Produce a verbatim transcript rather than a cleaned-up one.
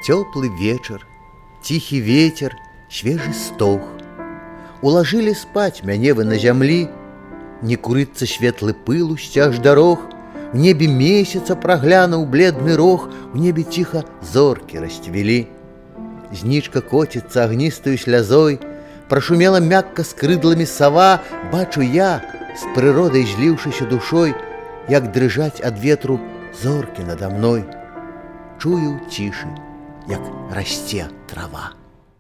Теплый вечер, тихий ветер, свежий стог. Уложили спать мяне вы на зямлі, не курыцца светлы пыл у сцяж дарог. В небе месяца праглянуў бледны рог, у небе ціха зоркі расцвілі. Знічка коціцца агністаю слязой, прашумела мякка з крыдламі сава. Бачу я, з прыродай зліўшыся душой, як дрыжаць ад ветру зоркі надо мной. Чую ў цішы, як расце трава.